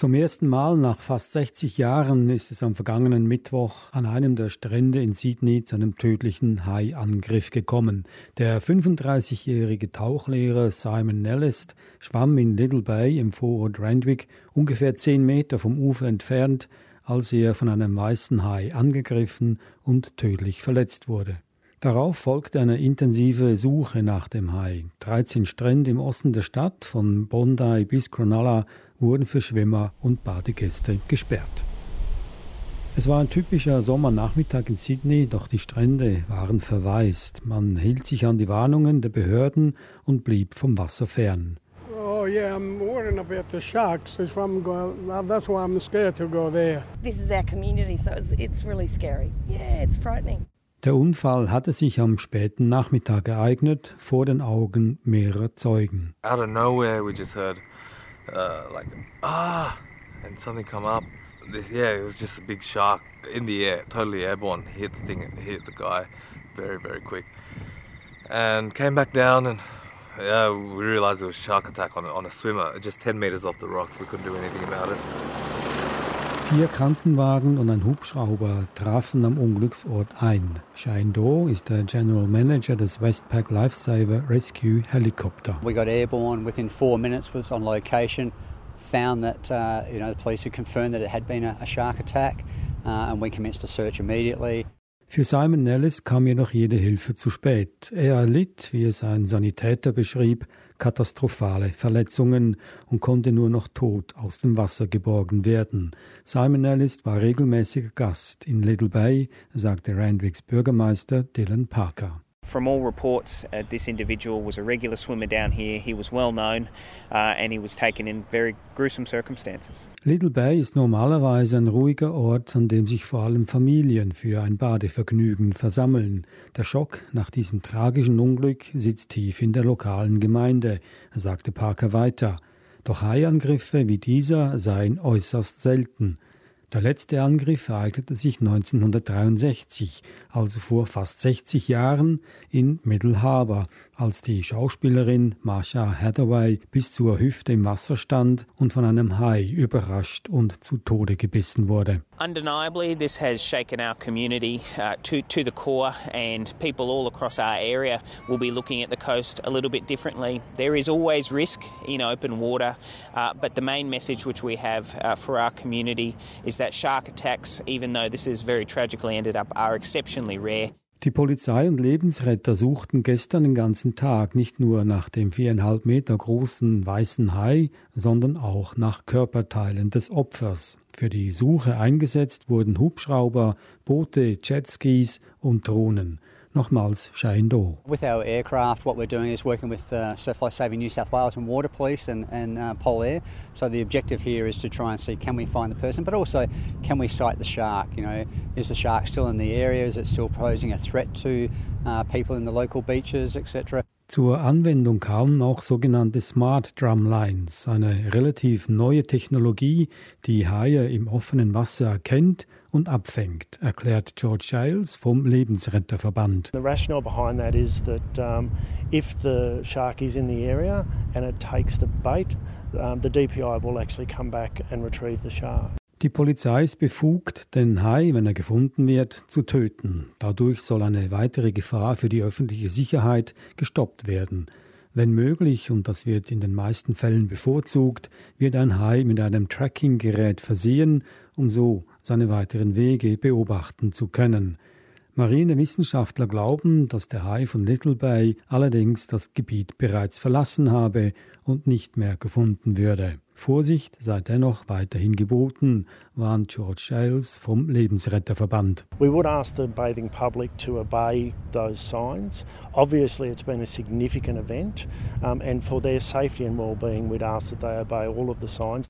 Zum ersten Mal nach fast 60 Jahren ist es am vergangenen Mittwoch an einem der Strände in Sydney zu einem tödlichen Haiangriff gekommen. Der 35-jährige Tauchlehrer Simon Nellist schwamm in Little Bay im Vorort Randwick ungefähr 10 Meter vom Ufer entfernt, als er von einem weißen Hai angegriffen und tödlich verletzt wurde. Darauf folgte eine intensive Suche nach dem Hai. 13 Strände im Osten der Stadt, von Bondi bis Cronulla, wurden für Schwimmer und Badegäste gesperrt. Es war ein typischer Sommernachmittag in Sydney, doch die Strände waren verwaist. Man hielt sich an die Warnungen der Behörden und blieb vom Wasser fern. Oh yeah, I'm worrying about the sharks. That's why I'm scared to go there. This is our community, so it's really scary. Yeah, it's frightening. Der Unfall hatte sich am späten Nachmittag ereignet, vor den Augen mehrerer Zeugen. Out of nowhere we just heard and something come up. It was just a big shark in the air, totally airborne. Hit the thing, hit the guy very, very quick. And came back down and we realized it was a shark attack on a swimmer, just 10 meters off the rocks. We couldn't do anything about it. 4 Krankenwagen und ein Hubschrauber trafen am Unglücksort ein. Shane Doe ist der General Manager des Westpac Lifesaver Rescue Helicopter. We got airborne within 4 minutes, was on location, found that the police had confirmed that it had been a shark attack, and we commenced a search immediately. Für Simon Nellis kam jedoch jede Hilfe zu spät. Er erlitt, wie es ein Sanitäter beschrieb, katastrophale Verletzungen und konnte nur noch tot aus dem Wasser geborgen werden. Simon Nellis war regelmäßiger Gast in Little Bay, sagte Randwicks Bürgermeister Dylan Parker. From all reports, this individual was a regular swimmer down here. He was well known and he was taken in very gruesome circumstances. Little Bay ist normalerweise ein ruhiger Ort, an dem sich vor allem Familien für ein Badevergnügen versammeln. Der Schock nach diesem tragischen Unglück sitzt tief in der lokalen Gemeinde, sagte Parker weiter. Doch Haiangriffe wie dieser seien äußerst selten. Der letzte Angriff ereignete sich 1963, also vor fast 60 Jahren, in Middle Harbour, als die Schauspielerin Marsha Hathaway bis zur Hüfte im Wasser stand und von einem Hai überrascht und zu Tode gebissen wurde. Undeniably, this has shaken our community to the core, and people all across our area will be looking at the coast a little bit differently. There is always risk in open water, but the main message which we have for our community is that shark attacks, even though this has very tragically ended up, are exceptionally rare. Die Polizei und Lebensretter suchten gestern den ganzen Tag nicht nur nach dem 4,5 Meter großen weißen Hai, sondern auch nach Körperteilen des Opfers. Für die Suche eingesetzt wurden Hubschrauber, Boote, Jetskis und Drohnen. Nochmals Shane Doe. With our aircraft, what we're doing is working with Surf Life Saving New South Wales and Water Police and Polair. So the objective here is to try and see, can we find the person, but also can we sight the shark? You know, is the shark still in the area? Is it still posing a threat to people in the local beaches, etc.? Zur Anwendung kamen auch sogenannte Smart Drumlines, eine relativ neue Technologie, die Haie im offenen Wasser erkennt und abfängt, erklärt George Giles vom Lebensretterverband. The rationale behind that is that if the shark is in the area and it takes the bait, the DPI will actually come back and retrieve the shark. Die Polizei ist befugt, den Hai, wenn er gefunden wird, zu töten. Dadurch soll eine weitere Gefahr für die öffentliche Sicherheit gestoppt werden. Wenn möglich, und das wird in den meisten Fällen bevorzugt, wird ein Hai mit einem Tracking-Gerät versehen, um so seine weiteren Wege beobachten zu können. Marinewissenschaftler glauben, dass der Hai von Little Bay allerdings das Gebiet bereits verlassen habe und nicht mehr gefunden würde. Vorsicht sei dennoch weiterhin geboten, warnt George Giles vom Lebensretterverband. We would ask the bathing public to obey those signs. Obviously it's been a significant event and for their safety and well-being we'd ask that they obey all of the signs.